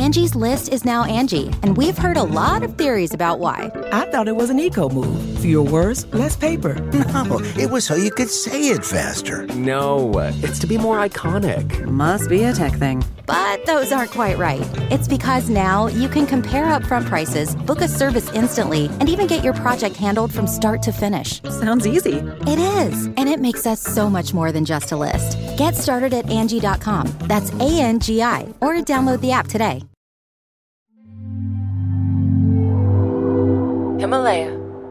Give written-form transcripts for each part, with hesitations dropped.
Angie's List is now Angie, and we've heard a lot of theories about why. I thought it was an eco move. Fewer words, less paper. No, it was so you could say it faster. No, it's to be more iconic. Must be a tech thing. But those aren't quite right. It's because now you can compare upfront prices, book a service instantly, and even get your project handled from start to finish. Sounds easy. It is, and it makes us so much more than just a list. Get started at Angie.com. That's ANGI, or download the app today. Himalaya.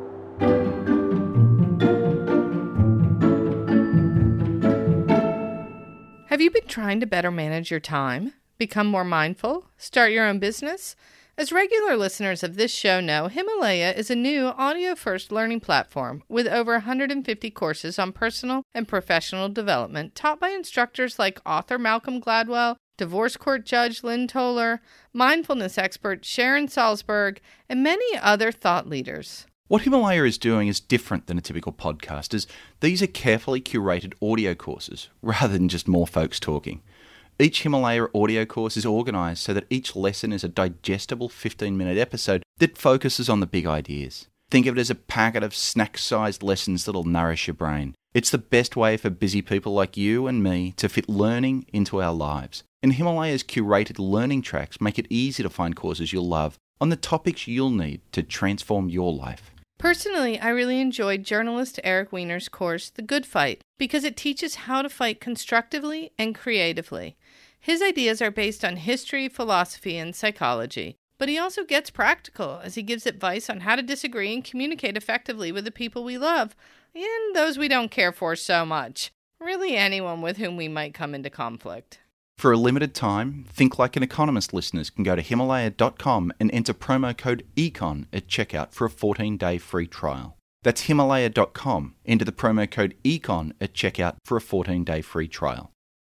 Have you been trying to better manage your time? Become more mindful? Start your own business? As regular listeners of this show know, Himalaya is a new audio-first learning platform with over 150 courses on personal and professional development taught by instructors like author Malcolm Gladwell, divorce court judge Lynn Toller, mindfulness expert Sharon Salzberg, and many other thought leaders. What Himalaya is doing is different than a typical podcast, as these are carefully curated audio courses, rather than just more folks talking. Each Himalaya audio course is organised so that each lesson is a digestible 15-minute episode that focuses on the big ideas. Think of it as a packet of snack-sized lessons that'll nourish your brain. It's the best way for busy people like you and me to fit learning into our lives. And Himalaya's curated learning tracks make it easy to find courses you'll love on the topics you'll need to transform your life. Personally, I really enjoyed journalist Eric Weiner's course, The Good Fight, because it teaches how to fight constructively and creatively. His ideas are based on history, philosophy, and psychology, but he also gets practical as he gives advice on how to disagree and communicate effectively with the people we love and those we don't care for so much. Really anyone with whom we might come into conflict. For a limited time, Think Like an Economist listeners can go to Himalaya.com and enter promo code ECON at checkout for a 14-day free trial. That's Himalaya.com. Enter the promo code ECON at checkout for a 14-day free trial.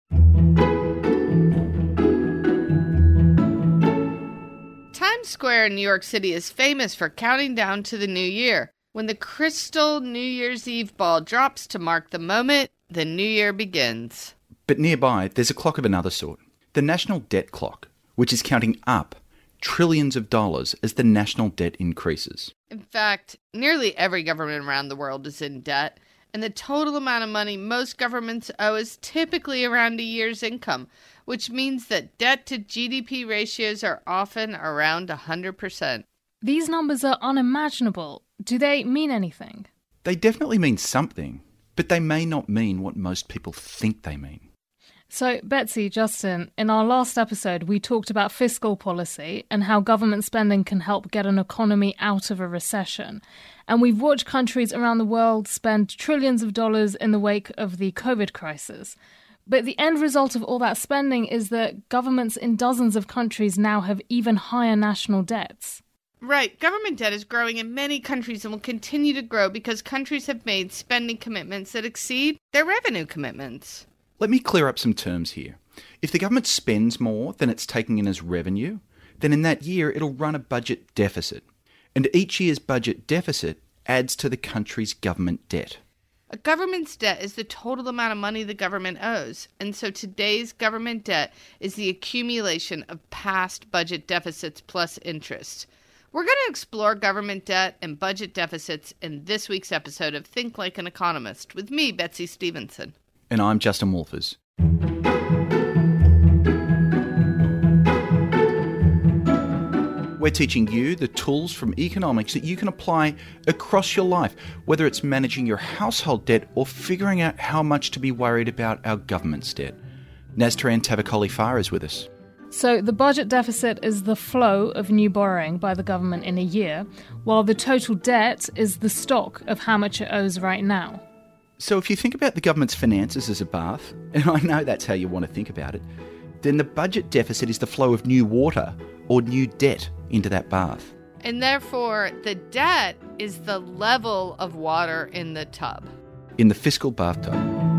Times Square in New York City is famous for counting down to the new year. When the crystal New Year's Eve ball drops to mark the moment, the new year begins. But nearby, there's a clock of another sort. The national debt clock, which is counting up trillions of dollars as the national debt increases. In fact, nearly every government around the world is in debt, and the total amount of money most governments owe is typically around a year's income, which means that debt to GDP ratios are often around 100%. These numbers are unimaginable. Do they mean anything? They definitely mean something, but they may not mean what most people think they mean. So, Betsy, Justin, in our last episode, we talked about fiscal policy and how government spending can help get an economy out of a recession. And we've watched countries around the world spend trillions of dollars in the wake of the COVID crisis. But the end result of all that spending is that governments in dozens of countries now have even higher national debts. Right. Government debt is growing in many countries and will continue to grow because countries have made spending commitments that exceed their revenue commitments. Let me clear up some terms here. If the government spends more than it's taking in as revenue, then in that year it'll run a budget deficit. And each year's budget deficit adds to the country's government debt. A government's debt is the total amount of money the government owes, and so today's government debt is the accumulation of past budget deficits plus interest. We're going to explore government debt and budget deficits in this week's episode of Think Like an Economist with me, Betsy Stevenson. And I'm Justin Wolfers. We're teaching you the tools from economics that you can apply across your life, whether it's managing your household debt or figuring out how much to be worried about our government's debt. Naztarian Tavakoli-Farr is with us. So the budget deficit is the flow of new borrowing by the government in a year, while the total debt is the stock of how much it owes right now. So if you think about the government's finances as a bath, and I know that's how you want to think about it, then the budget deficit is the flow of new water or new debt into that bath. And therefore, the debt is the level of water in the tub. In the fiscal bathtub.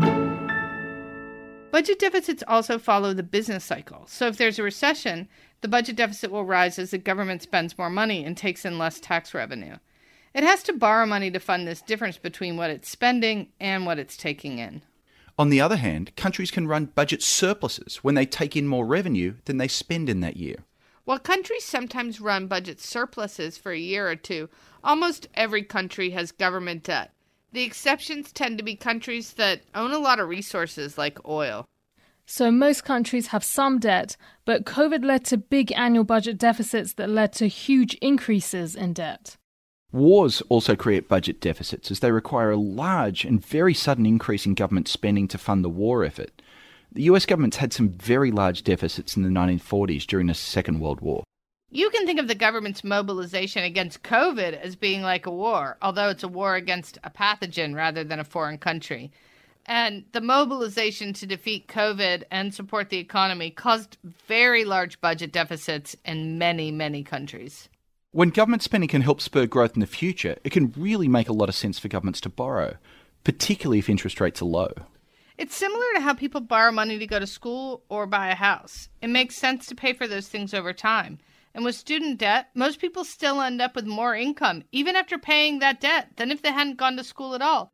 Budget deficits also follow the business cycle. So if there's a recession, the budget deficit will rise as the government spends more money and takes in less tax revenue. It has to borrow money to fund this difference between what it's spending and what it's taking in. On the other hand, countries can run budget surpluses when they take in more revenue than they spend in that year. While countries sometimes run budget surpluses for a year or two, almost every country has government debt. The exceptions tend to be countries that own a lot of resources like oil. So most countries have some debt, but COVID led to big annual budget deficits that led to huge increases in debt. Wars also create budget deficits as they require a large and very sudden increase in government spending to fund the war effort. The US government's had some very large deficits in the 1940s during the Second World War. You can think of the government's mobilization against COVID as being like a war, although it's a war against a pathogen rather than a foreign country. And the mobilization to defeat COVID and support the economy caused very large budget deficits in many, many countries. When government spending can help spur growth in the future, it can really make a lot of sense for governments to borrow, particularly if interest rates are low. It's similar to how people borrow money to go to school or buy a house. It makes sense to pay for those things over time. And with student debt, most people still end up with more income, even after paying that debt, than if they hadn't gone to school at all.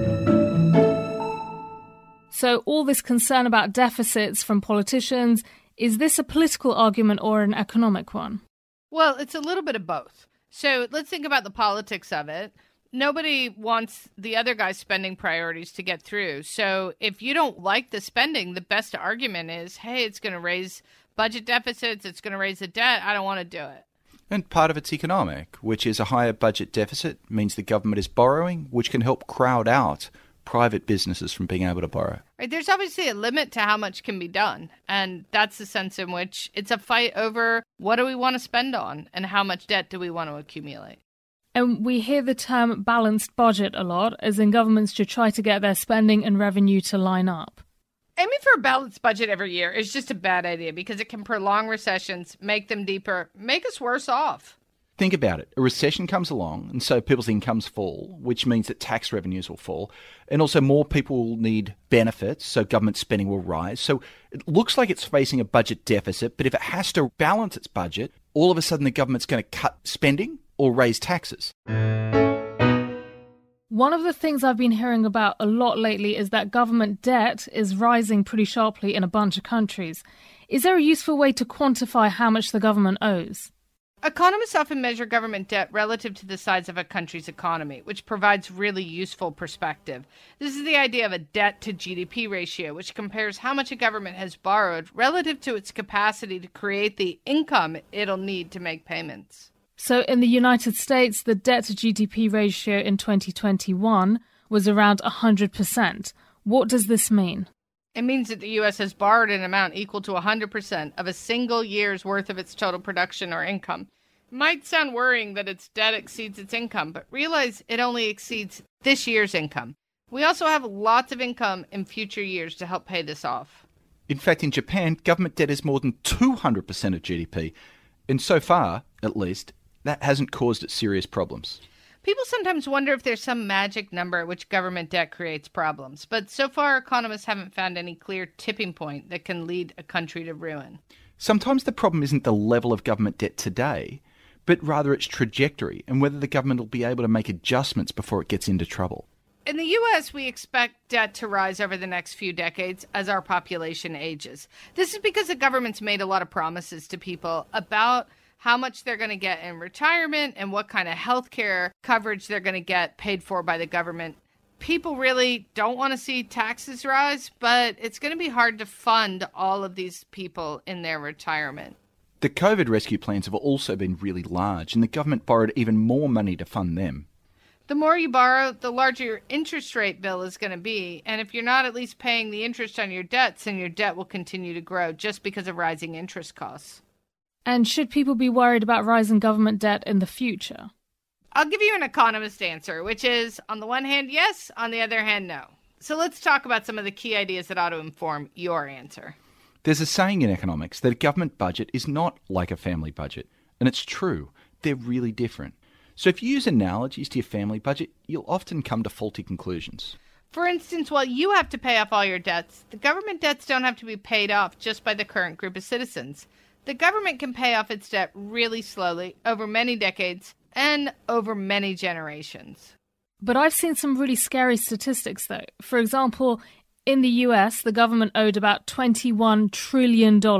So all this concern about deficits from politicians, is this a political argument or an economic one? Well, it's a little bit of both. So let's think about the politics of it. Nobody wants the other guy's spending priorities to get through. So if you don't like the spending, the best argument is, hey, it's going to raise budget deficits, it's going to raise the debt, I don't want to do it. And part of it's economic, which is a higher budget deficit means the government is borrowing, which can help crowd out private businesses from being able to borrow. Right, there's obviously a limit to how much can be done. And that's the sense in which it's a fight over what do we want to spend on and how much debt do we want to accumulate. And we hear the term balanced budget a lot, as in governments should try to get their spending and revenue to line up. Aiming for a balanced budget every year is just a bad idea because it can prolong recessions, make them deeper, make us worse off. Think about it. A recession comes along, and so people's incomes fall, which means that tax revenues will fall. And also more people will need benefits, so government spending will rise. So it looks like it's facing a budget deficit, but if it has to balance its budget, all of a sudden the government's going to cut spending or raise taxes. One of the things I've been hearing about a lot lately is that government debt is rising pretty sharply in a bunch of countries. Is there a useful way to quantify how much the government owes? Economists often measure government debt relative to the size of a country's economy, which provides really useful perspective. This is the idea of a debt to GDP ratio, which compares how much a government has borrowed relative to its capacity to create the income it'll need to make payments. So in the United States, the debt to GDP ratio in 2021 was around 100%. What does this mean? It means that the U.S. has borrowed an amount equal to 100% of a single year's worth of its total production or income. It might sound worrying that its debt exceeds its income, but realize it only exceeds this year's income. We also have lots of income in future years to help pay this off. In fact, in Japan, government debt is more than 200% of GDP. And so far, at least, that hasn't caused it serious problems. People sometimes wonder if there's some magic number at which government debt creates problems, but so far economists haven't found any clear tipping point that can lead a country to ruin. Sometimes the problem isn't the level of government debt today, but rather its trajectory and whether the government will be able to make adjustments before it gets into trouble. In the U.S., we expect debt to rise over the next few decades as our population ages. This is because the government's made a lot of promises to people about how much they're going to get in retirement and what kind of health care coverage they're going to get paid for by the government. People really don't want to see taxes rise, but it's going to be hard to fund all of these people in their retirement. The COVID rescue plans have also been really large, and the government borrowed even more money to fund them. The more you borrow, the larger your interest rate bill is going to be. And if you're not at least paying the interest on your debts, then your debt will continue to grow just because of rising interest costs. And should people be worried about rising government debt in the future? I'll give you an economist answer, which is, on the one hand, yes, on the other hand, no. So let's talk about some of the key ideas that ought to inform your answer. There's a saying in economics that a government budget is not like a family budget. And it's true. They're really different. So if you use analogies to your family budget, you'll often come to faulty conclusions. For instance, while you have to pay off all your debts, the government debts don't have to be paid off just by the current group of citizens. The government can pay off its debt really slowly over many decades and over many generations. But I've seen some really scary statistics, though. For example, In the US, the government owed about $21 trillion in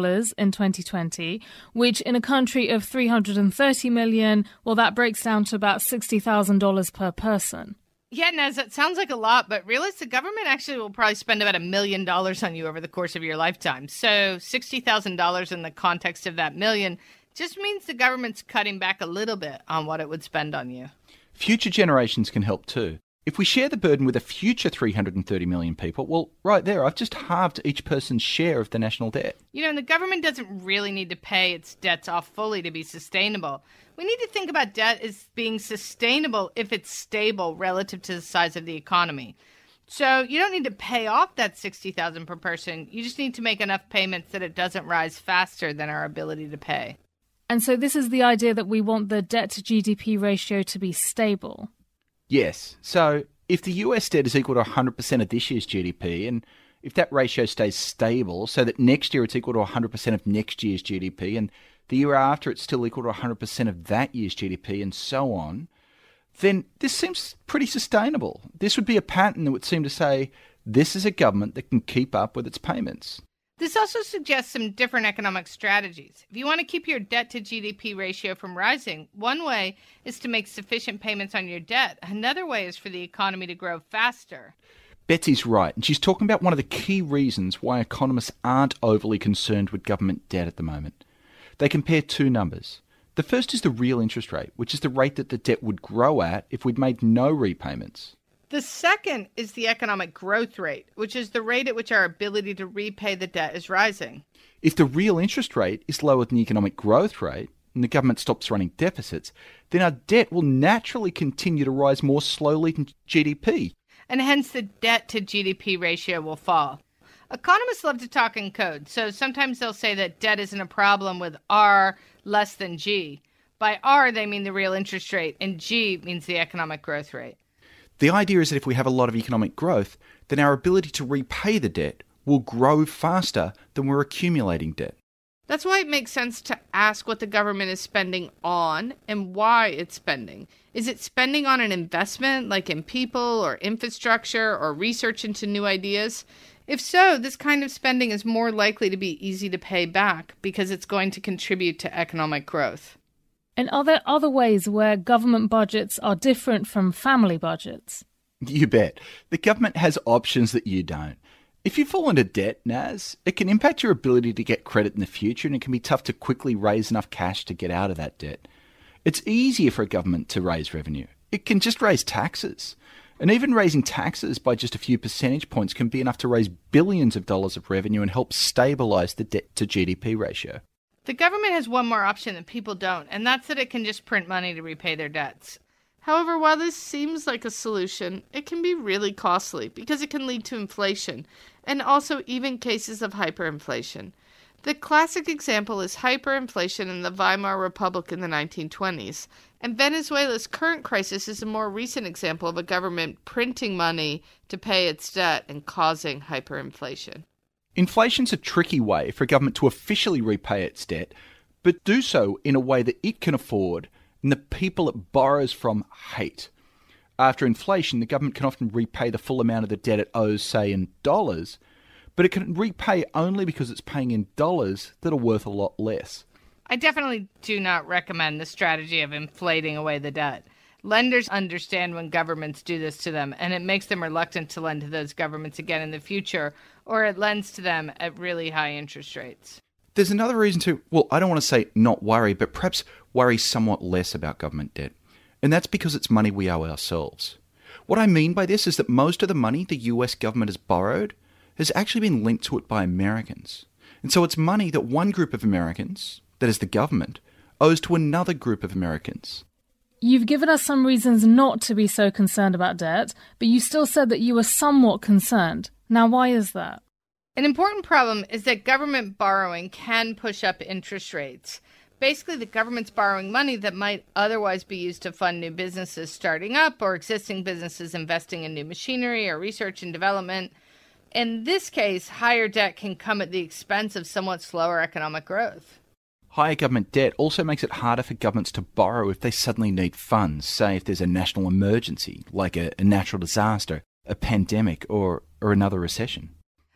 2020, which in a country of 330 million, well, that breaks down to about $60,000 per person. Yeah, Naz, that sounds like a lot, but realize the government actually will probably spend about $1 million on you over the course of your lifetime. So $60,000 in the context of that million just means the government's cutting back a little bit on what it would spend on you. Future generations can help too. If we share the burden with a future 330 million people, well, right there, I've just halved each person's share of the national debt. You know, and the government doesn't really need to pay its debts off fully to be sustainable. We need to think about debt as being sustainable if it's stable relative to the size of the economy. So you don't need to pay off that $60,000 per person. You just need to make enough payments that it doesn't rise faster than our ability to pay. And so this is the idea that we want the debt to GDP ratio to be stable. Yes. So if the US debt is equal to 100% of this year's GDP, and if that ratio stays stable so that next year it's equal to 100% of next year's GDP, and the year after it's still equal to 100% of that year's GDP, and so on, then this seems pretty sustainable. This would be a pattern that would seem to say this is a government that can keep up with its payments. This also suggests some different economic strategies. If you want to keep your debt to GDP ratio from rising, one way is to make sufficient payments on your debt. Another way is for the economy to grow faster. Betsy's right, and she's talking about one of the key reasons why economists aren't overly concerned with government debt at the moment. They compare two numbers. The first is the real interest rate, which is the rate that the debt would grow at if we'd made no repayments. The second is the economic growth rate, which is the rate at which our ability to repay the debt is rising. If the real interest rate is lower than the economic growth rate, and the government stops running deficits, then our debt will naturally continue to rise more slowly than GDP. And hence the debt to GDP ratio will fall. Economists love to talk in code, so sometimes they'll say that debt isn't a problem with R less than G. By R, they mean the real interest rate, and G means the economic growth rate. The idea is that if we have a lot of economic growth, then our ability to repay the debt will grow faster than we're accumulating debt. That's why it makes sense to ask what the government is spending on and why it's spending. Is it spending on an investment, like in people or infrastructure or research into new ideas? If so, this kind of spending is more likely to be easy to pay back because it's going to contribute to economic growth. And are there other ways where government budgets are different from family budgets? You bet. The government has options that you don't. If you fall into debt, Naz, it can impact your ability to get credit in the future, and it can be tough to quickly raise enough cash to get out of that debt. It's easier for a government to raise revenue. It can just raise taxes. And even raising taxes by just a few percentage points can be enough to raise billions of dollars of revenue and help stabilise the debt to GDP ratio. The government has one more option that people don't, and that's that it can just print money to repay their debts. However, while this seems like a solution, it can be really costly because it can lead to inflation, and also even cases of hyperinflation. The classic example is hyperinflation in the Weimar Republic in the 1920s, and Venezuela's current crisis is a more recent example of a government printing money to pay its debt and causing hyperinflation. Inflation's a tricky way for a government to officially repay its debt, but do so in a way that it can afford and the people it borrows from hate. After inflation, the government can often repay the full amount of the debt it owes, say, in dollars, but it can repay only because it's paying in dollars that are worth a lot less. I definitely do not recommend the strategy of inflating away the debt. Lenders understand when governments do this to them, and it makes them reluctant to lend to those governments again in the future, or it lends to them at really high interest rates. There's another reason to, well, I don't want to say not worry, but perhaps worry somewhat less about government debt. And that's because it's money we owe ourselves. What I mean by this is that most of the money the US government has borrowed has actually been linked to it by Americans. And so it's money that one group of Americans, that is the government, owes to another group of Americans. You've given us some reasons not to be so concerned about debt, but you still said that you were somewhat concerned. Now, why is that? An important problem is that government borrowing can push up interest rates. Basically, the government's borrowing money that might otherwise be used to fund new businesses starting up or existing businesses investing in new machinery or research and development. In this case, higher debt can come at the expense of somewhat slower economic growth. Higher government debt also makes it harder for governments to borrow if they suddenly need funds, say if there's a national emergency, like a natural disaster, a pandemic, or another recession.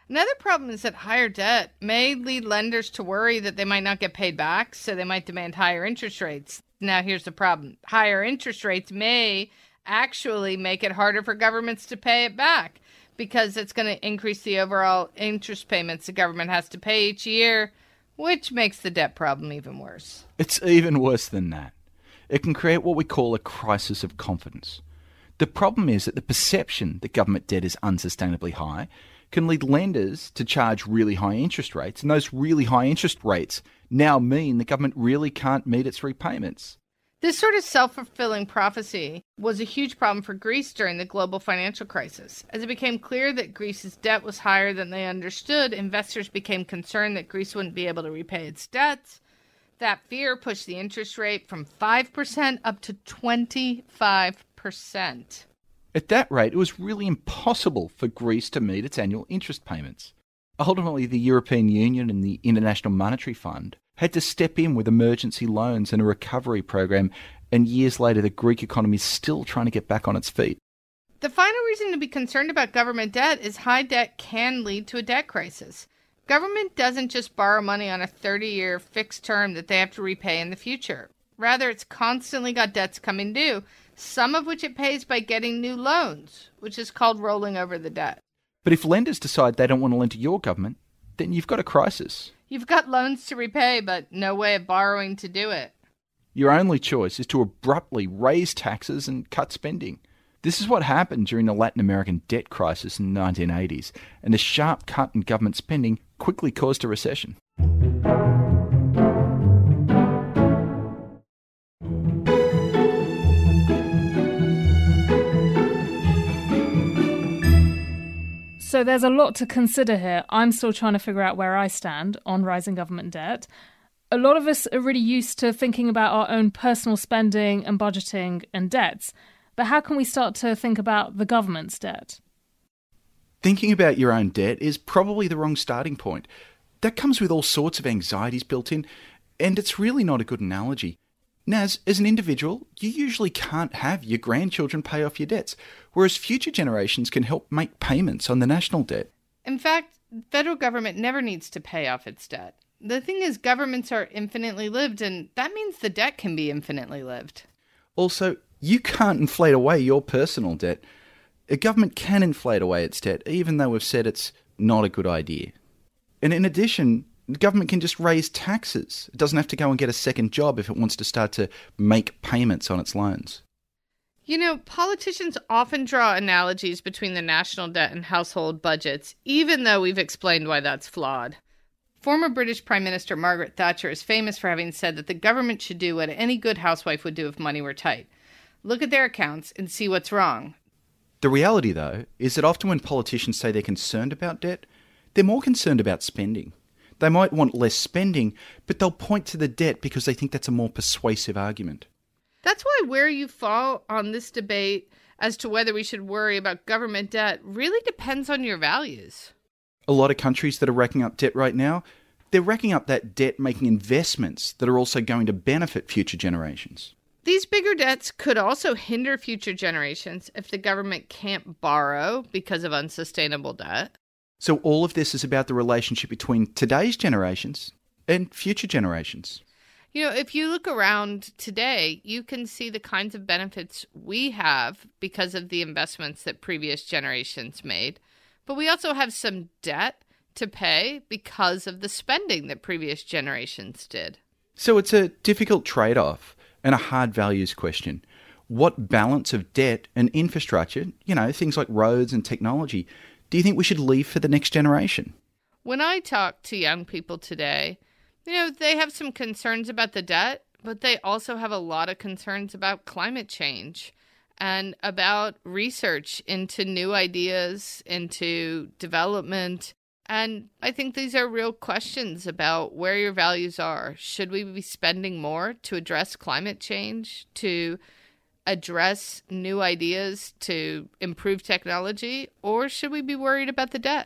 Another problem is that higher debt may lead lenders to worry that they might not get paid back, so they might demand higher interest rates. Now, here's the problem. Higher interest rates may actually make it harder for governments to pay it back because it's going to increase the overall interest payments the government has to pay each year, which makes the debt problem even worse. It's even worse than that. It can create what we call a crisis of confidence. The problem is that the perception that government debt is unsustainably high can lead lenders to charge really high interest rates, and those really high interest rates now mean the government really can't meet its repayments. This sort of self-fulfilling prophecy was a huge problem for Greece during the global financial crisis. As it became clear that Greece's debt was higher than they understood, investors became concerned that Greece wouldn't be able to repay its debts. That fear pushed the interest rate from 5% up to 25%. At that rate, it was really impossible for Greece to meet its annual interest payments. Ultimately, the European Union and the International Monetary Fund had to step in with emergency loans and a recovery program, and years later the Greek economy is still trying to get back on its feet. The final reason to be concerned about government debt is high debt can lead to a debt crisis. Government doesn't just borrow money on a 30-year fixed term that they have to repay in the future. Rather, it's constantly got debts coming due, some of which it pays by getting new loans, which is called rolling over the debt. But if lenders decide they don't want to lend to your government, then you've got a crisis. You've got loans to repay, but no way of borrowing to do it. Your only choice is to abruptly raise taxes and cut spending. This is what happened during the Latin American debt crisis in the 1980s, and the sharp cut in government spending quickly caused a recession. So there's a lot to consider here. I'm still trying to figure out where I stand on rising government debt. A lot of us are really used to thinking about our own personal spending and budgeting and debts. But how can we start to think about the government's debt? Thinking about your own debt is probably the wrong starting point. That comes with all sorts of anxieties built in, and it's really not a good analogy. Naz, as an individual, you usually can't have your grandchildren pay off your debts, whereas future generations can help make payments on the national debt. In fact, the federal government never needs to pay off its debt. The thing is, governments are infinitely lived, and that means the debt can be infinitely lived. Also, you can't inflate away your personal debt. A government can inflate away its debt, even though we've said it's not a good idea. And in addition, the government can just raise taxes. It doesn't have to go and get a second job if it wants to start to make payments on its loans. You know, politicians often draw analogies between the national debt and household budgets, even though we've explained why that's flawed. Former British Prime Minister Margaret Thatcher is famous for having said that the government should do what any good housewife would do if money were tight. Look at their accounts and see what's wrong. The reality, though, is that often when politicians say they're concerned about debt, they're more concerned about spending. They might want less spending, but they'll point to the debt because they think that's a more persuasive argument. That's why where you fall on this debate as to whether we should worry about government debt really depends on your values. A lot of countries that are racking up debt right now, they're racking up that debt making investments that are also going to benefit future generations. These bigger debts could also hinder future generations if the government can't borrow because of unsustainable debt. So all of this is about the relationship between today's generations and future generations. You know, if you look around today, you can see the kinds of benefits we have because of the investments that previous generations made. But we also have some debt to pay because of the spending that previous generations did. So it's a difficult trade-off and a hard values question. What balance of debt and infrastructure, things like roads and technology, do you think we should leave for the next generation? When I talk to young people today, they have some concerns about the debt, but they also have a lot of concerns about climate change and about research into new ideas, into development. And I think these are real questions about where your values are. Should we be spending more to address climate change, to address new ideas, to improve technology, or should we be worried about the debt?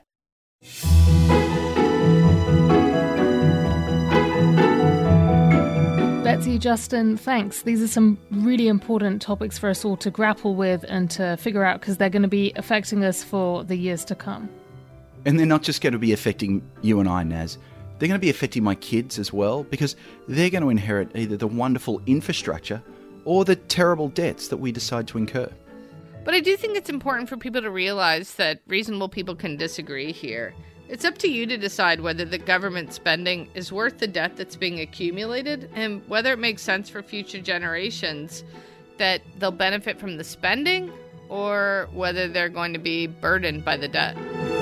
Betsy, Justin, thanks. These are some really important topics for us all to grapple with and to figure out because they're going to be affecting us for the years to come. And they're not just going to be affecting you and I, Naz. They're going to be affecting my kids as well, because they're going to inherit either the wonderful infrastructure or the terrible debts that we decide to incur. But I do think it's important for people to realize that reasonable people can disagree here. It's up to you to decide whether the government spending is worth the debt that's being accumulated and whether it makes sense for future generations that they'll benefit from the spending or whether they're going to be burdened by the debt.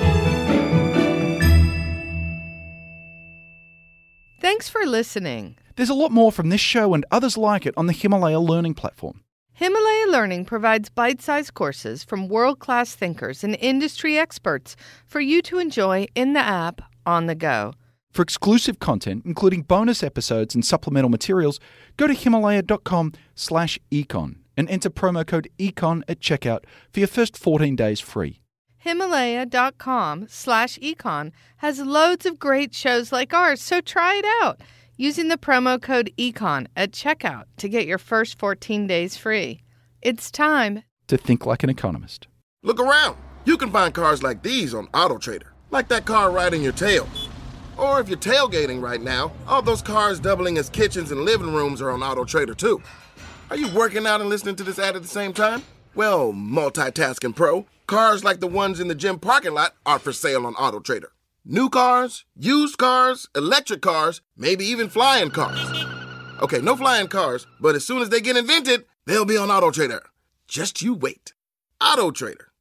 Thanks for listening. There's a lot more from this show and others like it on the Himalaya Learning platform. Himalaya Learning provides bite-sized courses from world-class thinkers and industry experts for you to enjoy in the app on the go. For exclusive content, including bonus episodes and supplemental materials, go to himalaya.com/econ and enter promo code ECON at checkout for your first 14 days free. Himalaya.com/econ has loads of great shows like ours, so try it out using the promo code ECON at checkout to get your first 14 days free. It's time to think like an economist. Look around. You can find cars like these on AutoTrader, like that car riding your tail. Or if you're tailgating right now, all those cars doubling as kitchens and living rooms are on AutoTrader too. Are you working out and listening to this ad at the same time? Well, multitasking pro, cars like the ones in the gym parking lot are for sale on AutoTrader. New cars, used cars, electric cars, maybe even flying cars. Okay, no flying cars, but as soon as they get invented, they'll be on AutoTrader. Just you wait. AutoTrader.